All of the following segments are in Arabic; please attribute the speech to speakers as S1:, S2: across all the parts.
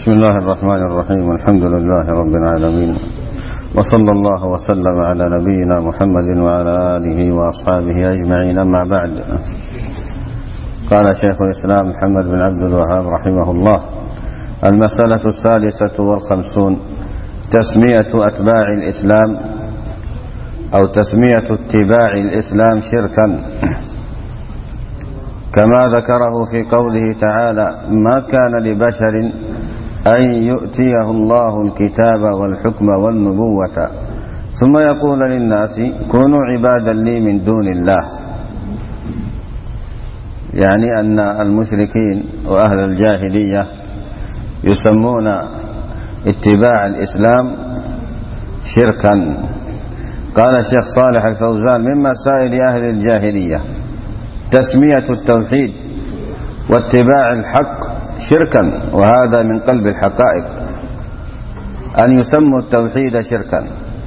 S1: بسم الله الرحمن الرحيم. الحمد لله رب العالمين، وصلى الله وسلم على نبينا محمد وعلى آله وأصحابه أجمعين. أما بعد، قال شيخ الإسلام محمد بن عبد الوهاب رحمه الله: المسألة 53 تسمية أتباع الإسلام أو تسمية اتباع الإسلام شركا، كما ذكره في قوله تعالى: ما كان لبشر أن يؤتيه الله الكتاب والحكم والنبوة ثم يقول للناس كونوا عبادا لي من دون الله. يعني أن المشركين وأهل الجاهلية يسمون اتباع الإسلام شركا. قال الشيخ صالح الفوزان: من مسائل أهل الجاهلية تسمية التوحيد واتباع الحق شركا، وهذا من قلب الحقائق أن يسموا التوحيد شركا،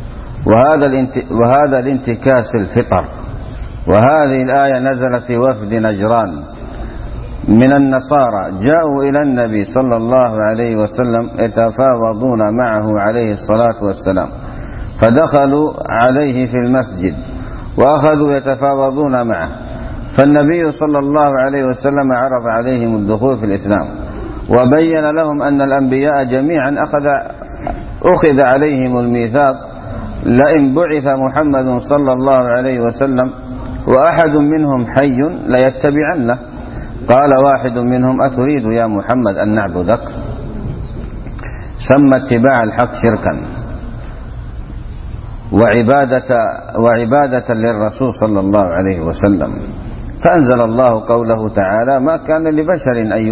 S1: وهذا الانتكاس الفطر. وهذه الآية نزلت في وفد نجران من النصارى، جاءوا إلى النبي صلى الله عليه وسلم يتفاوضون معه عليه الصلاة والسلام، فدخلوا عليه في المسجد وأخذوا يتفاوضون معه، فالنبي صلى الله عليه وسلم عرض عليهم الدخول في الإسلام، وبين لهم أن الأنبياء جميعا أخذ عليهم الميثاق: لئن بعث محمد صلى الله عليه وسلم وأحد منهم حي ليتبعنه. قال واحد منهم: أتريد يا محمد أن نعبدك؟ سمى اتباع الحق شركا وعبادة للرسول صلى الله عليه وسلم. فأنزل الله قوله تعالى: ما كان لبشر أن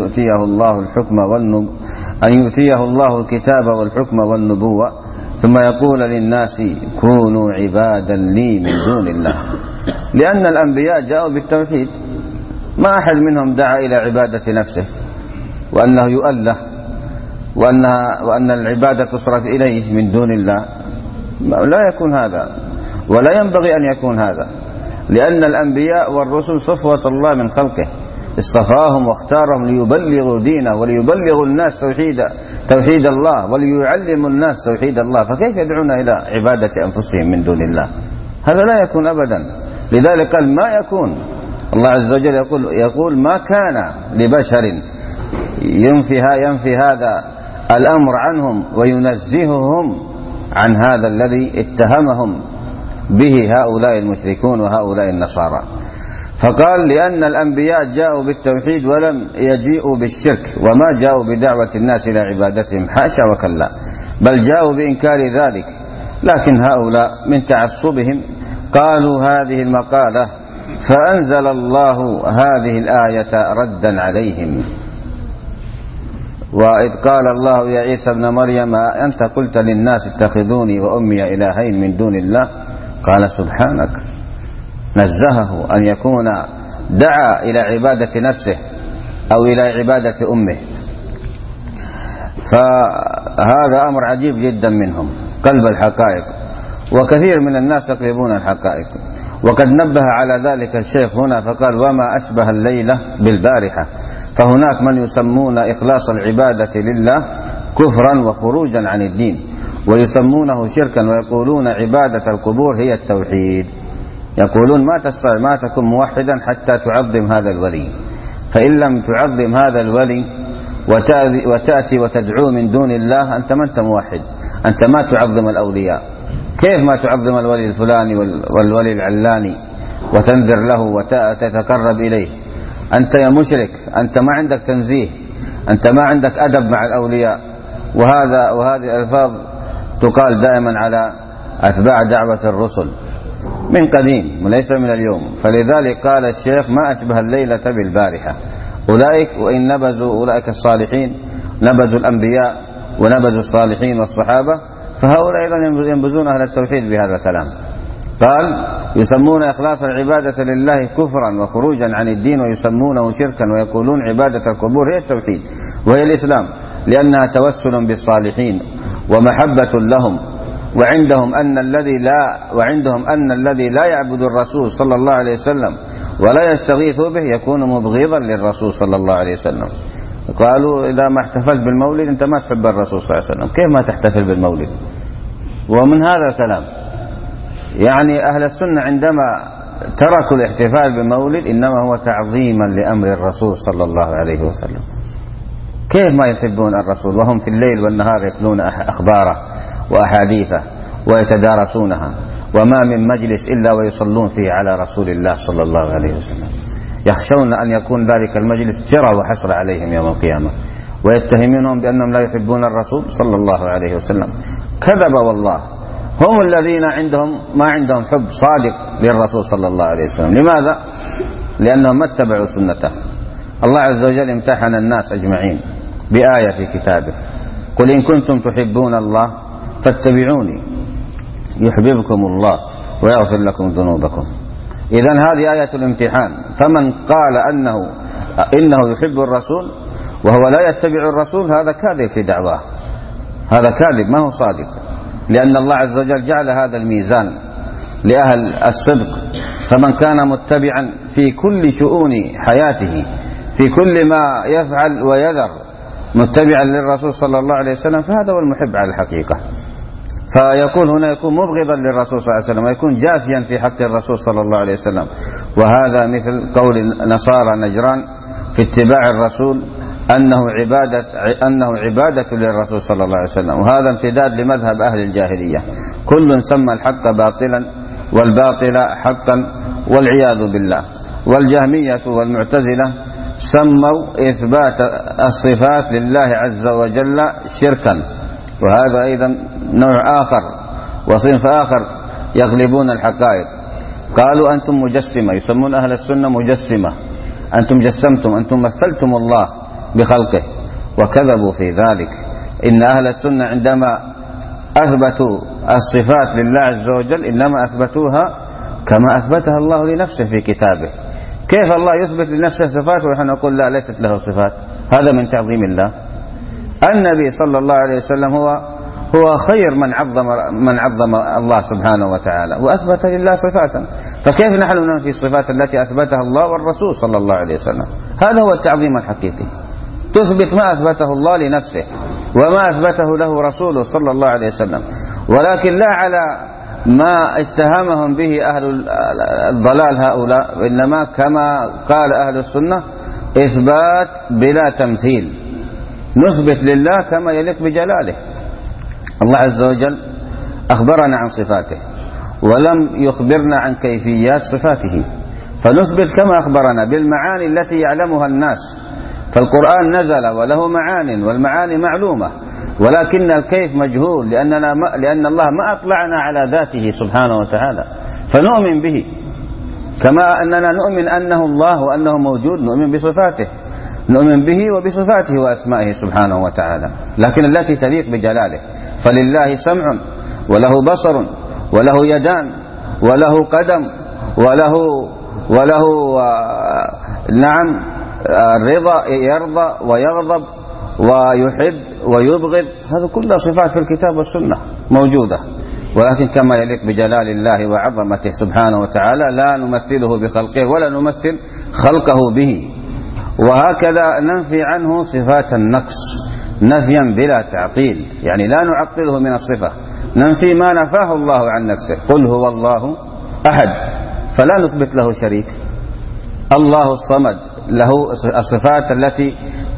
S1: يؤتيه الله الكتاب والحكم والنبوة ثم يقول للناس كونوا عبادا لي من دون الله. لأن الأنبياء جاءوا بالتوحيد، ما أحد منهم دعا إلى عبادة نفسه وأنه يؤله وأن العبادة تصرف إليه من دون الله. لا يكون هذا، ولا ينبغي أن يكون هذا، لأن الأنبياء والرسل صفوة الله من خلقه، اصطفاهم واختارهم ليبلغوا دينه وليبلغوا الناس توحيد الله وليعلموا الناس توحيد الله، فكيف يدعون إلى عبادة أنفسهم من دون الله؟ هذا لا يكون أبدا. لذلك قال ما يكون. الله عز وجل يقول ما كان لبشر، ينفي هذا الأمر عنهم وينزههم عن هذا الذي اتهمهم به هؤلاء المشركون وهؤلاء النصارى. فقال: لأن الأنبياء جاءوا بالتوحيد ولم يجيئوا بالشرك، وما جاءوا بدعوة الناس إلى عبادتهم، حاشا وكلا، بل جاءوا بإنكار ذلك. لكن هؤلاء من تعصبهم قالوا هذه المقالة، فأنزل الله هذه الآية ردا عليهم. وإذ قال الله يا عيسى ابن مريم أنت قلت للناس اتخذوني وأمي إلهين من دون الله، قال سبحانك، نزهه أن يكون دعا إلى عبادة نفسه أو إلى عبادة أمه. فهذا أمر عجيب جدا منهم، قلب الحقائق، وكثير من الناس يقلبون الحقائق. وقد نبه على ذلك الشيخ هنا فقال: وما أشبه الليلة بالبارحة، فهناك من يسمون إخلاص العبادة لله كفرا وخروجا عن الدين، ويسمونه شركا، ويقولون عبادة القبور هي التوحيد. يقولون ما تستطيع ما تكون موحدا حتى تعظم هذا الولي، فإن لم تعظم هذا الولي وتأتي وتدعو من دون الله أنت ما أنت موحد، أنت ما تعظم الأولياء. كيف ما تعظم الولي الفلاني والولي العلاني وتنذر له وتتقرب إليه؟ أنت يا مشرك، أنت ما عندك تنزيه، أنت ما عندك أدب مع الأولياء. وهذه الألفاظ تقال دائما على أتباع دعوة الرسل من قديم وليس من اليوم. فلذلك قال الشيخ: ما أشبه الليلة بالبارحة. أولئك وإن نبذوا أولئك الصالحين، نبذوا الأنبياء ونبذوا الصالحين والصحابة، فهؤلاء أيضا ينبذون أهل التوحيد بهذا الكلام. قال: يسمون إخلاص العبادة لله كفرا وخروجا عن الدين، ويسمونه شركا، ويقولون عبادة القبور هي التوحيد وهي الإسلام، لأنها توسل بالصالحين ومحبة لهم. وعندهم أن الذي لا يعبد الرسول صلى الله عليه وسلم ولا يستغيث به يكون مبغضا للرسول صلى الله عليه وسلم. قالوا إذا ما احتفلت بالمولد أنت ما تحب الرسول صلى الله عليه وسلم. كيف ما تحتفل بالمولد؟ ومن هذا الكلام يعني أهل السنة عندما تركوا الاحتفال بالمولد إنما هو تعظيما لأمر الرسول صلى الله عليه وسلم. كيف ما يحبون الرسول وهم في الليل والنهار يتلون أخباره وأحاديثه ويتدارسونها، وما من مجلس إلا ويصلون فيه على رسول الله صلى الله عليه وسلم، يخشون أن يكون ذلك المجلس جرى وحسر عليهم يوم القيامة، ويتهمونهم بأنهم لا يحبون الرسول صلى الله عليه وسلم. كذب والله، هم الذين ما عندهم حب صادق للرسول صلى الله عليه وسلم. لماذا؟ لأنهم ما اتبعوا سنته. الله عز وجل امتحن الناس أجمعين بآية في كتابه: قل إن كنتم تحبون الله فاتبعوني يحببكم الله ويغفر لكم ذنوبكم. إذن هذه آية الامتحان. فمن قال إنه يحب الرسول وهو لا يتبع الرسول هذا كاذب في دعواه، هذا كاذب ما هو صادق، لأن الله عز وجل جعل هذا الميزان لأهل الصدق. فمن كان متبعا في كل شؤون حياته، في كل ما يفعل ويذر، متبعا للرسول صلى الله عليه وسلم، فهذا هو المحب على الحقيقة. فيكون هنا يكون مبغضا للرسول صلى الله عليه وسلم، ويكون جافيا في حق الرسول صلى الله عليه وسلم. وهذا مثل قول نصارى نجران في اتباع الرسول أنه عبادة للرسول صلى الله عليه وسلم، وهذا امتداد لمذهب أهل الجاهلية. كل سمى الحق باطلا والباطل حقا والعياذ بالله. والجهمية والمعتزلة سموا إثبات الصفات لله عز وجل شركا، وهذا أيضا نوع آخر وصنف آخر يغلبون الحقائق. قالوا أنتم مجسمة، يسمون أهل السنة مجسمة، أنتم جسمتم، أنتم مثلتم الله بخلقه، وكذبوا في ذلك. إن أهل السنة عندما أثبتوا الصفات لله عز وجل إنما أثبتوها كما أثبتها الله لنفسه في كتابه. كيف الله يثبت لنفسه صفات ونحن نقول لا ليست له صفات؟ هذا من تعظيم الله. النبي صلى الله عليه وسلم هو خير من عظم الله سبحانه وتعالى وأثبت لله صفاتا، فكيف نحن ننفي الصفات التي أثبتها الله والرسول صلى الله عليه وسلم؟ هذا هو التعظيم الحقيقي. تثبت ما أثبته الله لنفسه وما أثبته له رسوله صلى الله عليه وسلم، ولكن لا على ما اتهمهم به أهل الضلال هؤلاء، وإنما كما قال أهل السنة إثبات بلا تمثيل، نثبت لله كما يليق بجلاله. الله عز وجل أخبرنا عن صفاته ولم يخبرنا عن كيفيات صفاته، فنثبت كما أخبرنا بالمعاني التي يعلمها الناس. فالقرآن نزل وله معان، والمعاني معلومة، ولكن الكيف مجهول، لأن الله ما أطلعنا على ذاته سبحانه وتعالى، فنؤمن به كما أننا نؤمن أنه الله وأنه موجود، نؤمن بصفاته، نؤمن به وبصفاته وأسمائه سبحانه وتعالى، لكن التي تليق بجلاله. فلله سمع وله بصر وله يدان وله قدم وله نعم الرضا، يرضى ويغضب ويحب ويبغض، هذا كلها صفات في الكتاب والسنة موجودة، ولكن كما يليق بجلال الله وعظمته سبحانه وتعالى لا نمثله بخلقه ولا نمثل خلقه به. وهكذا ننفي عنه صفات النقص نفيا بلا تعطيل، يعني لا نعطله من الصفة، ننفي ما نفاه الله عن نفسه. قل هو الله أحد، فلا نثبت له شريك. الله الصمد له الصفات التي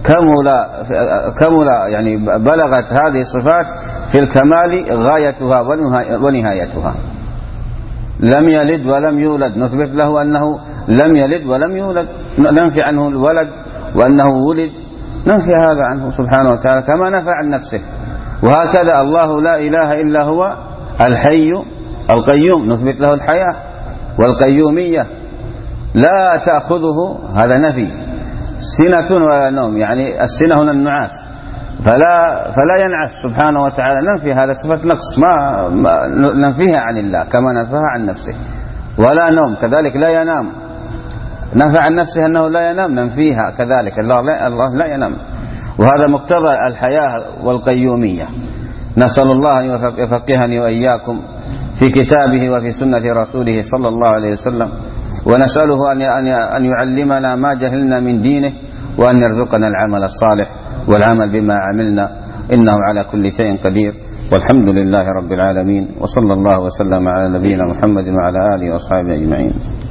S1: كمل يعني بلغت هذه الصفات في الكمال غايتها ونهايتها. لم يلد ولم يولد، نثبت له أنه لم يلد ولم يولد، ننفي عنه الولد وأنه ولد، ننفي هذا عنه سبحانه وتعالى كما نفى عن نفسه. وهكذا الله لا إله إلا هو الحي القيوم، نثبت له الحياة والقيومية، لا تأخذه، هذا نفي، سنة ولا نوم، يعني السنة هنا النعاس، فلا ينعس سبحانه وتعالى، ننفي هذا صفة نقص ما ننفيها عن الله كما نفاها عن نفسه. ولا نوم كذلك، لا ينام، نفى عن نفسه أنه لا ينام، ننفيها كذلك، الله لا ينام، وهذا مقتضى الحياة والقيومية. نسأل الله أن يفقهني وإياكم في كتابه وفي سنة رسوله صلى الله عليه وسلم، ونسأله أن يعلمنا ما جهلنا من دينه، وأن يرزقنا العمل الصالح والعمل بما عملنا، إنه على كل شيء قدير. والحمد لله رب العالمين، وصلى الله وسلم على نبينا محمد وعلى آله وأصحابه أجمعين.